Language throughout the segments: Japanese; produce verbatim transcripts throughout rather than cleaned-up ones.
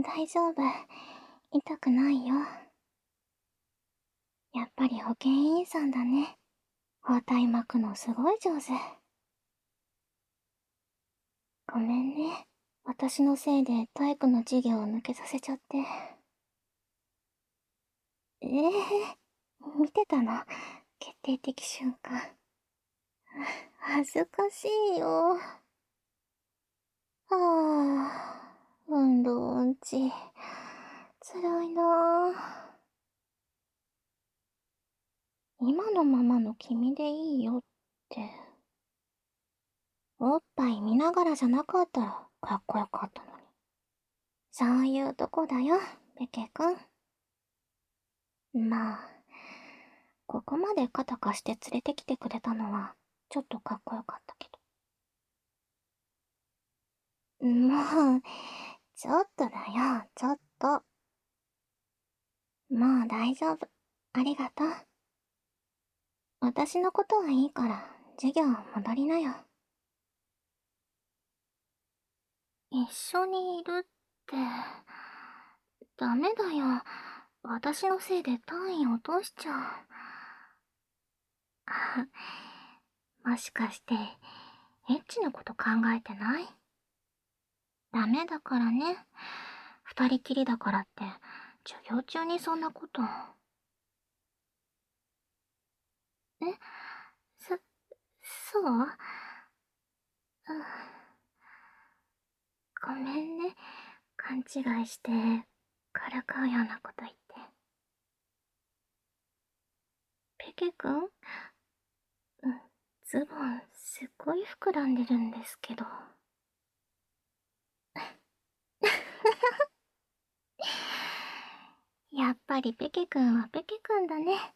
大丈夫。痛くないよ。やっぱり保健委員さんだね。包帯巻くのすごい上手。ごめんね。私のせいで体育の授業を抜けさせちゃって。ええー、見てたの。決定的瞬間。恥ずかしいよ。はあ、運動音痴。辛いなあ。今のままの君でいいよって。おっぱい見ながらじゃなかったらかっこよかったのに。そういうとこだよ、ベケ君。まあ、ここまで肩貸して連れてきてくれたのは、ちょっとかっこよかったけど。もう、ちょっとだよ、ちょっと。もう大丈夫。ありがとう。私のことはいいから、授業戻りなよ。一緒にいるって、ダメだよ。私のせいで単位落としちゃう。あ、もしかして、エッチなこと考えてない？ダメだからね。二人きりだからって、授業中にそんなこと。え、そ、そう？うん。ごめんね。勘違いして、からかうようなこと言って。ペケくん、うん、ズボンすっごい膨らんでるんですけど。やっぱりペケくんはペケくんだね。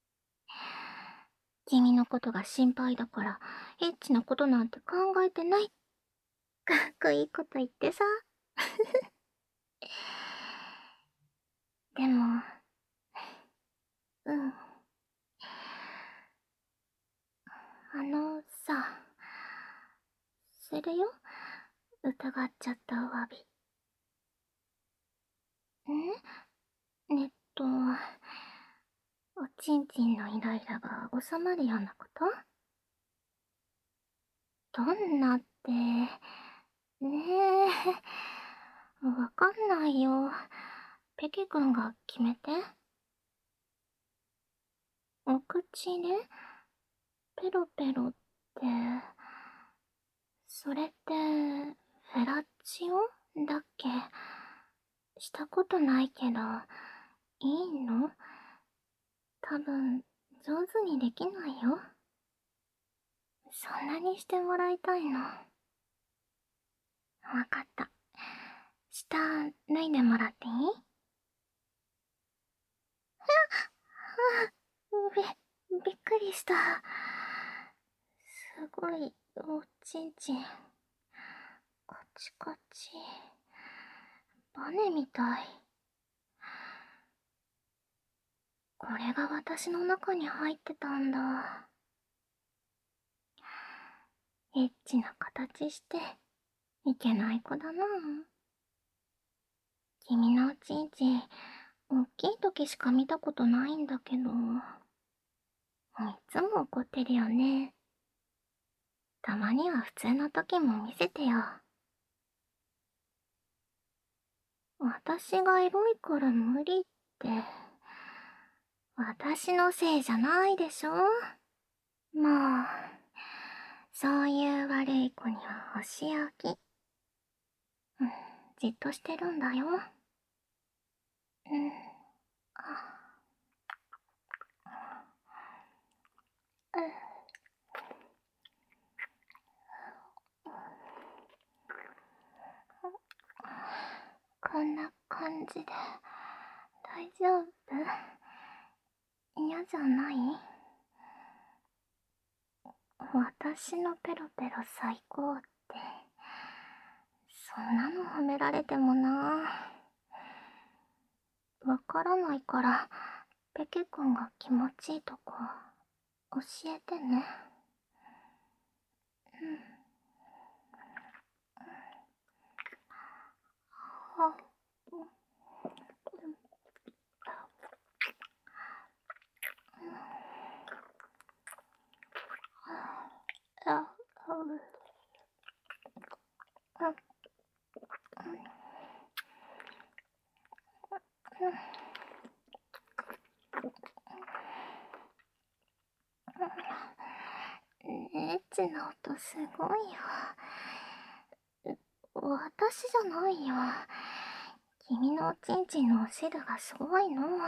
君のことが心配だから、エッチなことなんて考えてない。かっこいいこと言ってさ。でも、うん。あのさ、するよ。疑っちゃったお詫び。んえっと、おちんちんのイライラが収まるようなこと？どんなって、ねえ、わかんないよ。ペケ君が決めて。お口で、ペロペロって、それって、フェラチオだっけ？したことないけど、いいの？多分、上手にできないよ。そんなにしてもらいたいの。わかった。下、脱いでもらっていい？び、びっくりした。すごい、おちんちん。カチカチ。バネみたい。これが私の中に入ってたんだ。エッチな形して、いけない子だな。君のおちんちん、大きい時しか見たことないんだけど、いつも怒ってるよね。たまには普通の時も見せてよ。私がエロいから無理って、私のせいじゃないでしょ？もう、そういう悪い子にはお仕置き。うん、じっとしてるんだよ。うん。こんな感じで大丈夫？嫌じゃない？私のペロペロ最高って、そんなの褒められてもな。わからないから、ペケ君が気持ちいいとこ教えてね。うん。あ、 エッチな音すごいよ。私じゃないよ。君のおちんちんのお汁がすごいの。うん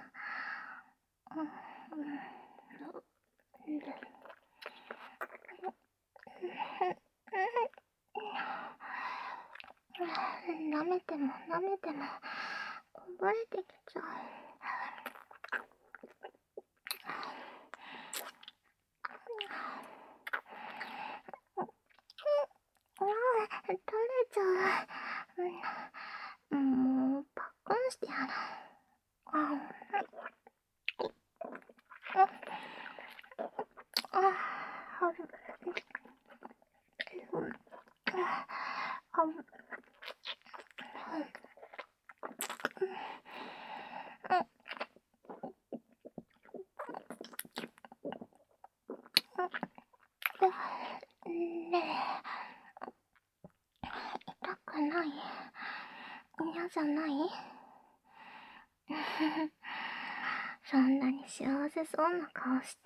舐めても舐めてもこぼれてきちゃう。ああ、垂れちゃう。もうパックンしてやる。ああ、あねえ、痛くない？嫌じゃない？そんなに幸せそうな顔して。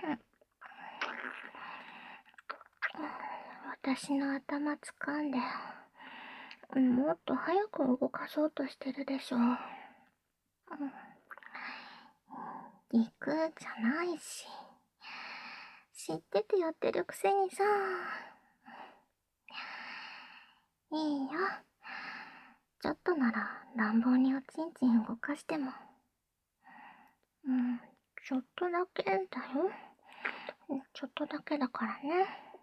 私の頭掴んで、もっと早く動かそうとしてるでしょ。行くじゃないし。知っててやってるくせにさ。いいよ。ちょっとなら乱暴におちんちん動かしても。うん、ちょっとだけだよ。ちょっとだけだからね。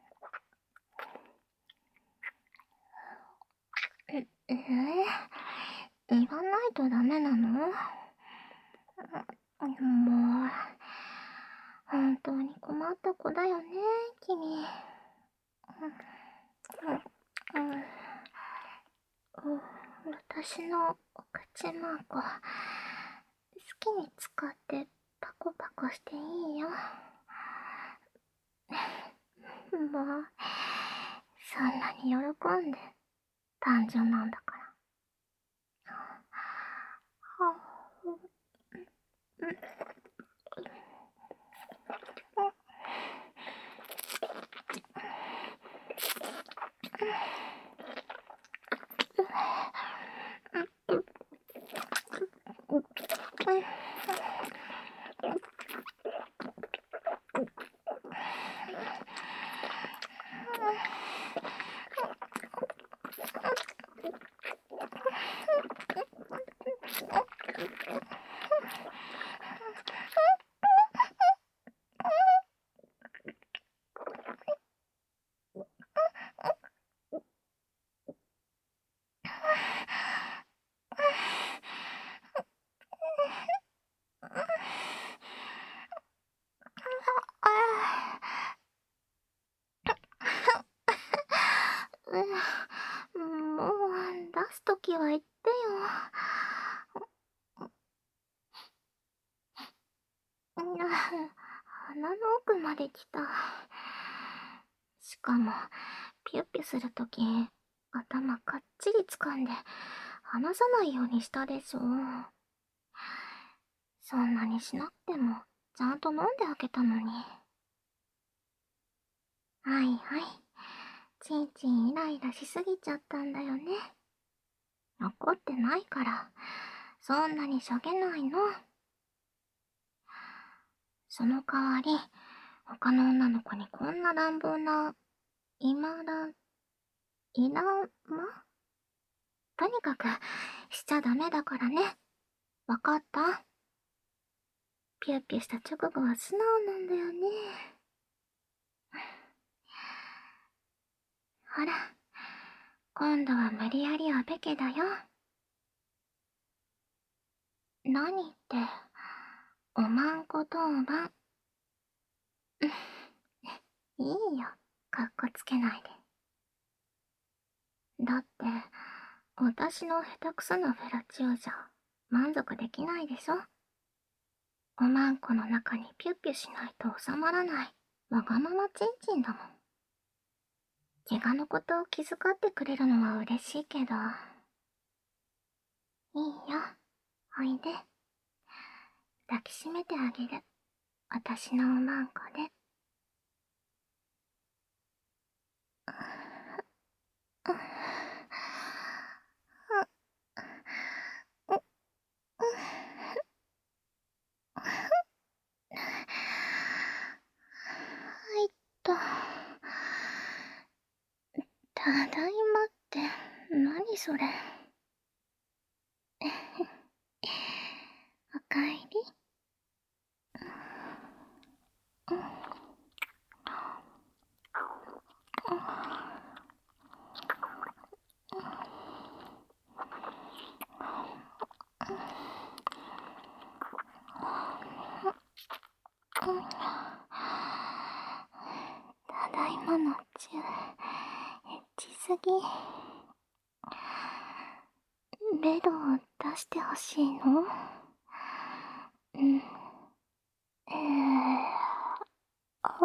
え、えー、言わないとダメなの？もう、本当に困った子だよね、君。うん、うん、私のお口マーク好きに使ってパコパコしていいよ。もう、そんなに喜んで誕生なんだから。はうん、もう出すときは言ってよ。鼻の奥まで来た。しかもピュッピュするとき頭かっちり掴んで離さないようにしたでしょ。そんなにしなくてもちゃんと飲んであげたのに。はいはい、ちんちんイライラしすぎちゃったんだよね。怒ってないからそんなにしょげないの。その代わり他の女の子にこんな乱暴な今だいらまとにかくしちゃダメだからね。わかった？ピューピューした直後は素直なんだよね。ほら、今度は無理やりおべけだよ。何って、おまんこ当番。いいよ、かっこつけないで。だって、私の下手くそなフェラチオじゃ満足できないでしょ。おまんこの中にピュッピュしないと収まらないわがままちんちんだもん。怪我のことを気遣ってくれるのは嬉しいけど。いいよ、 おいで。抱きしめてあげる。私のおまんこで。はいっと。ただいまって何それ。おかえり。ただいまのチュー、エッチすぎ。ベロを出してほしいの？うん。えー、あ、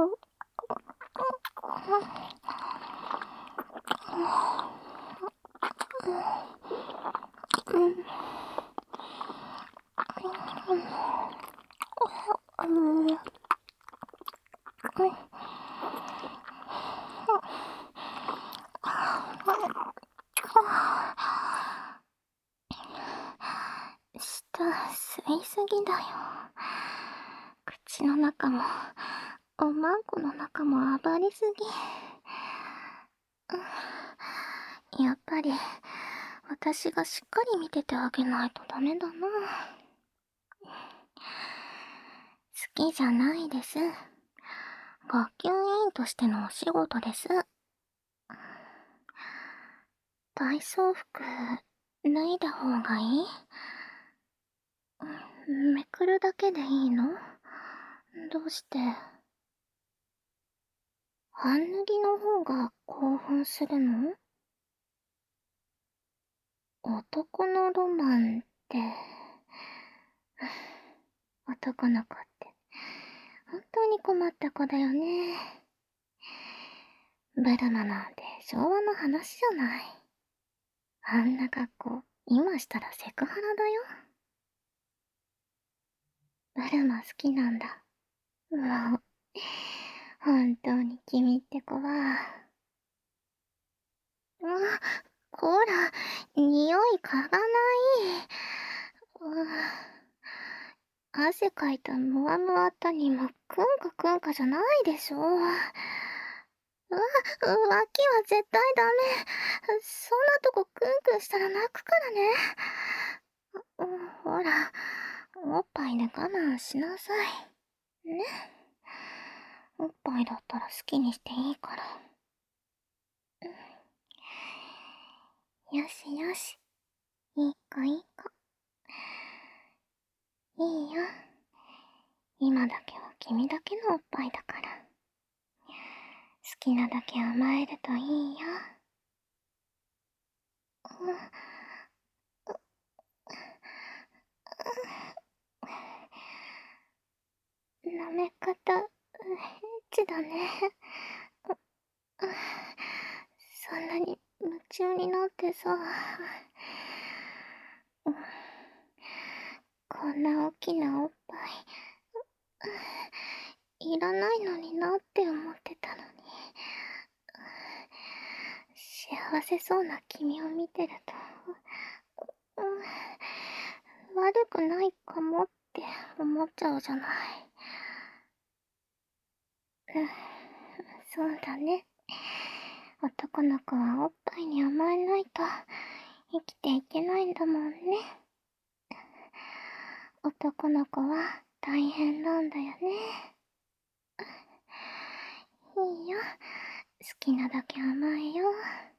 うん、うん、うん、舌吸いすぎだよ。口の中もおまんこの中も暴れすぎ。やっぱり私がしっかり見ててあげないとダメだな。好きじゃないです。学級委員としてのお仕事です。体操服脱いだ方がいい？めくるだけでいいの？どうして？半脱ぎの方が興奮するの？男のロマンって、男の子って本当に困った子だよね。ブルマなんて昭和の話じゃない。あんな格好今したらセクハラだよ。ブルマ好きなんだ。もう本当に君って子は。あ、こら、匂い嗅がない。汗かいたムワムワったにもクンカクンカじゃないでしょ。うわ、脇は絶対ダメ。そんなとこクンクンしたら泣くからね。ほら、おっぱいで我慢しなさい。ね。おっぱいだったら好きにしていいから。よしよし。いい子いい子。いいよ。今だけは君だけのおっぱいだから。好きなだけ甘えるといいよ。舐め方、エッチだね。そんなに夢中になってさ。こんな大きなおっぱい、いらないのになって思ってたのに。幸せそうな君を見てると、悪くないかもって思っちゃうじゃない。うん、そうだね。男の子はおっぱいに甘えないと生きていけないんだもんね。男の子は大変なんだよね。いいよ。好きなだけ甘えよう。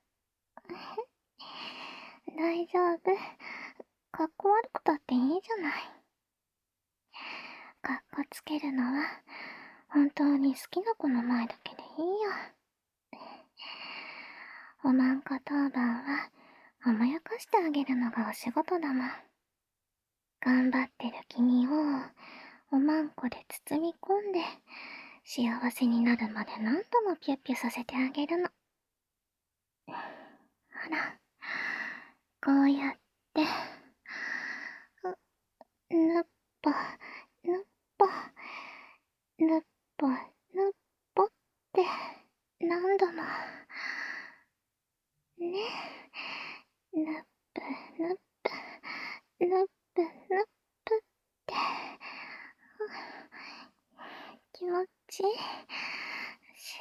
大丈夫。かっこ悪くたっていいじゃない。かっこつけるのは本当に好きな子の前だけでいいよ。おまんこ当番は甘やかしてあげるのがお仕事だもん。頑張ってる君をおまんこで包み込んで幸せになるまで何度もピュッピュさせてあげるの。ほら、こうやって。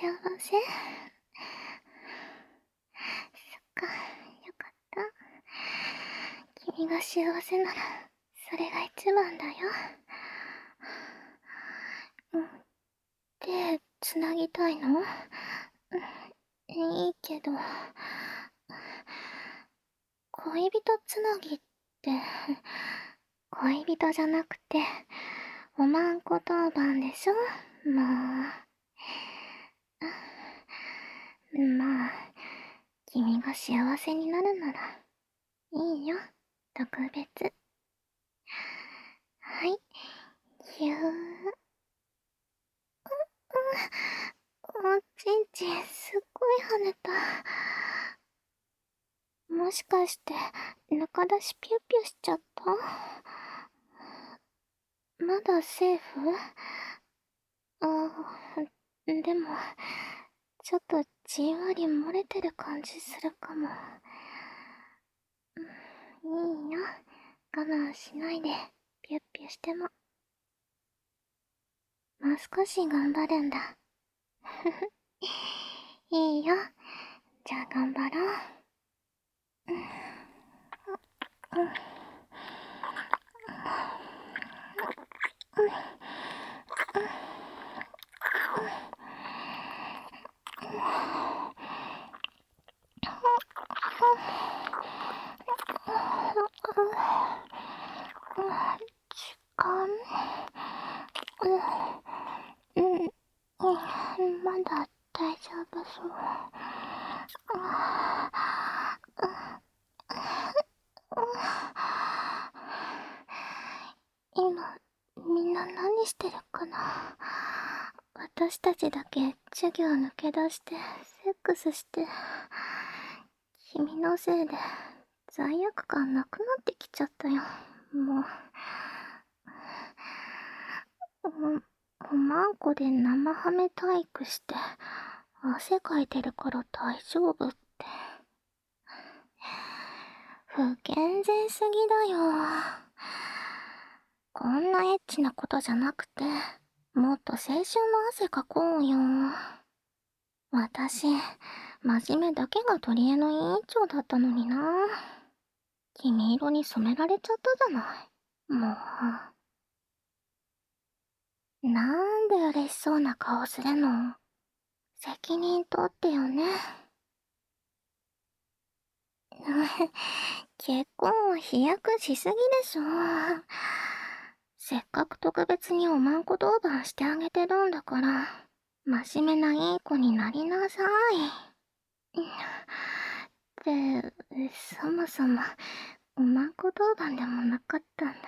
せ？そっか、よかった。君が幸せなら、それが一番だよ。うん、手つなぎたいの？うん、いいけど、恋人つなぎって、恋人じゃなくて、おまんこ当番でしょ？もう。まあ、君が幸せになるなら、いいよ、特別。はい、ぎゅー。おちんちんすっごい跳ねた。もしかして中出しピュピュしちゃった？まだセーフ？あー、でもちょっとじんわり漏れてる感じするかも。いいよ、我慢しないでピュッピュしても。もう少し頑張るんだ。ふふいいよ、じゃあ頑張ろう。うんうん時間、うん、うん、まだ大丈夫そう。今、みんな何してるかな。私たちだけ授業抜け出してセックスして、君のせいで罪悪感なくなってきちゃったよ。もう。お、おまんこで生ハメ体育して汗かいてるから大丈夫って。不健全すぎだよ。こんなエッチなことじゃなくて、もっと青春の汗かこうよ。私、真面目だけが取り柄の委員長だったのにな。黄色に染められちゃったじゃない。もう。なんで嬉しそうな顔するの？責任取ってよね。結婚は飛躍しすぎでしょ。せっかく特別におまんこ当番してあげてるんだから、真面目ないい子になりなさい。で、そもそも、おまんこ当番でもなかったんだ。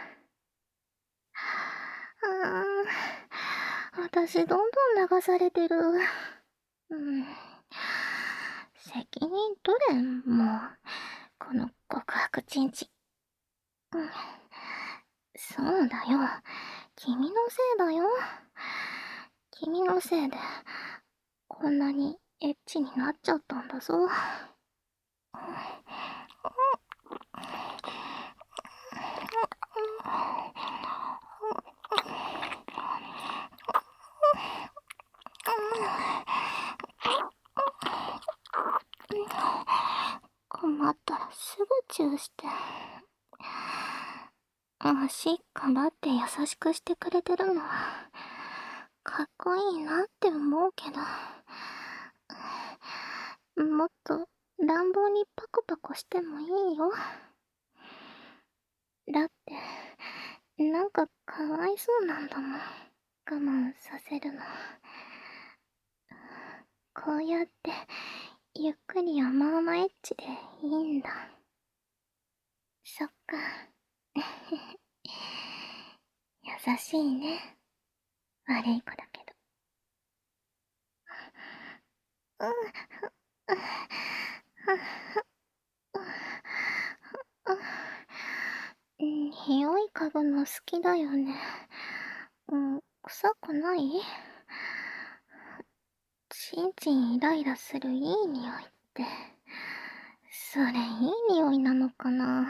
あー、私どんどん流されてる。うん。責任取れん、もう。この告白ちんち。うん。そうだよ。君のせいだよ。君のせいで、こんなにエッチになっちゃったんだぞ。困ったらすぐチューして。足かばって優しくしてくれてるのはかっこいいなって思うけど、もっと乱暴にパコパコしてもいいよ。だってなんかかわいそうなんだもん、我慢させるの。こうやってゆっくり甘々エッチでいいんだ。そっか。優しいね。悪い子だけど。うん、うん、匂い嗅ぐの好きだよね。うん、臭くない？ちんちんイライラするいい匂いって、それいい匂いなのかな。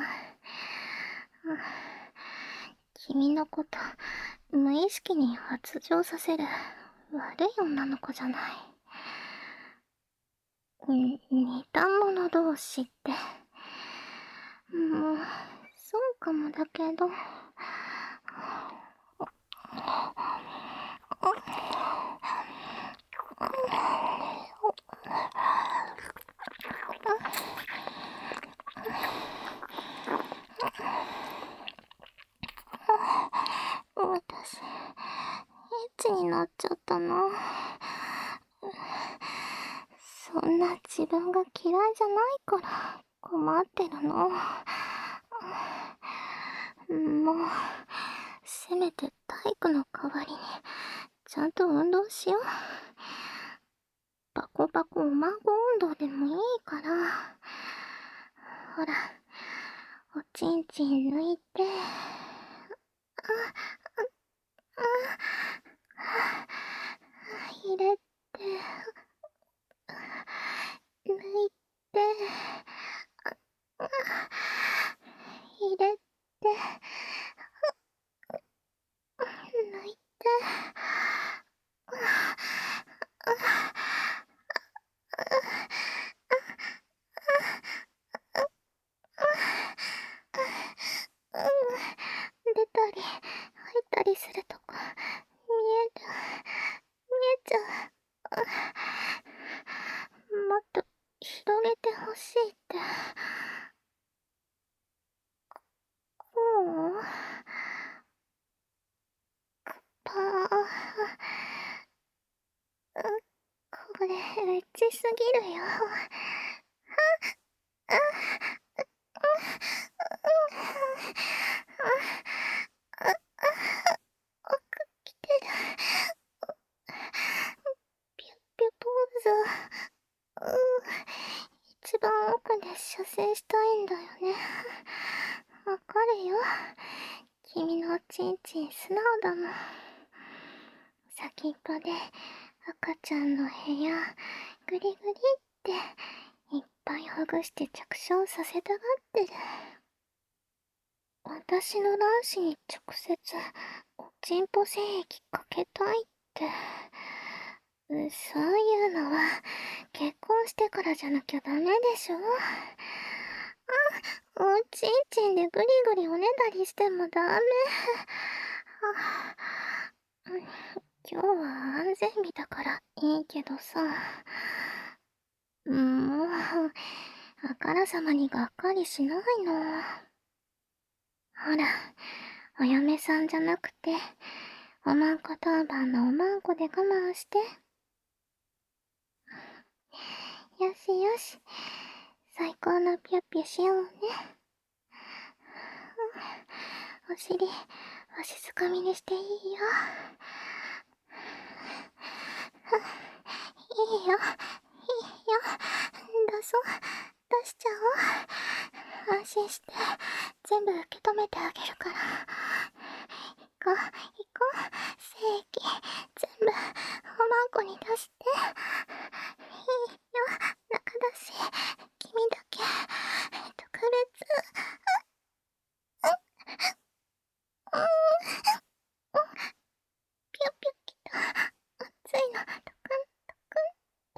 君のこと無意識に発情させる悪い女の子じゃない。 に似た者同士って。もう、そうかもだけど。私、エッチになっちゃったな。そんな自分が嫌いじゃないから困ってるの。もう、せめて体育の代わりにちゃんと運動しよう。パコパコおまんこ運動でもいいから。ほら、おちんちん抜いて、入れて、抜いて、入れて、抜いて、出たり入ったりするとこ見える、見えちゃう。もっと広げてほしいって。こうパー、これエッチすぎるよ。奥来てる。ピュッピュポーズ。うん、一番奥で射精したいんだよね。わかるよ。君のおちんちん素直だもん。先っぽで赤ちゃんの部屋グリグリっていっぱいほぐして着床させたがってる。私の卵子に直接おちんぽ精液かけたいって。そういうのは結婚してからじゃなきゃダメでしょ。あ、おちんちんでグリグリおねだりしてもダメ。今日は安全日だからいいけどさ。もう、あからさまにがっかりしないの。ほら、お嫁さんじゃなくて、おまんこ当番のおまんこで我慢して。よしよし、最高のピュッピュしようね。お尻、わしづかみにしていいよ。いいよ、いいよ。出そう、出しちゃおう。安心して、全部受け止めてあげるから。行こう、行こう。精液、全部、おまんこに出して。いいよ、中だし、君だけ、特別。うん、ピュッピュッきた。熱いの、トクン、トクンって。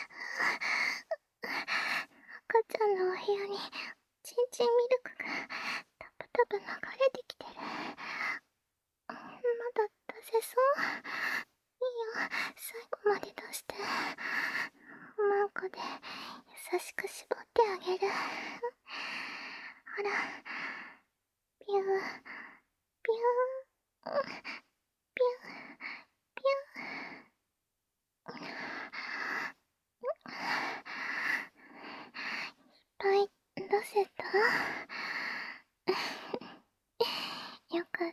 赤ちゃんのお部屋に、ちんちんミルクが、タプタプ流れてきてる。まだ出せそう。いいよ、最後まで出して。おまんこで優しく絞ってあげる。ほら、ピュー、ピュー、ピュー、ピュー。いっぱい出せた？よかった。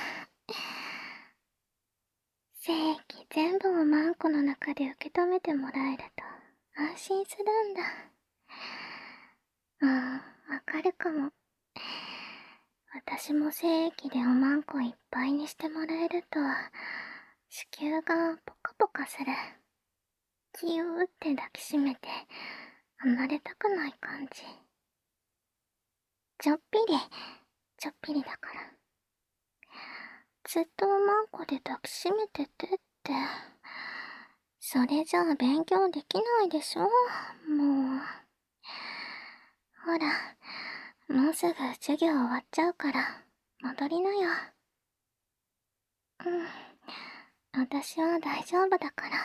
精液全部をマンコの中で受け止めてもらえると安心するんだ。うん、わかるかも。私も精液でおまんこいっぱいにしてもらえると子宮がポカポカする。ギューって抱きしめて離れたくない感じ。ちょっぴりちょっぴりだから。ずっとおまんこで抱きしめててってそれじゃあ勉強できないでしょ、もう。ほら、もうすぐ授業終わっちゃうから、戻りなよ。うん。私は大丈夫だから。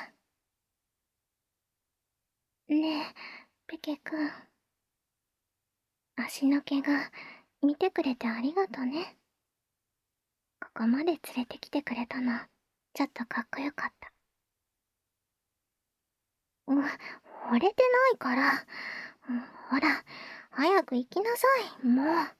ねえ、ペケくん。足の怪我、見てくれてありがとね。ここまで連れてきてくれたの、ちょっとかっこよかった。うん、惚れてないから。うん、ほら、早く行きなさい、もう。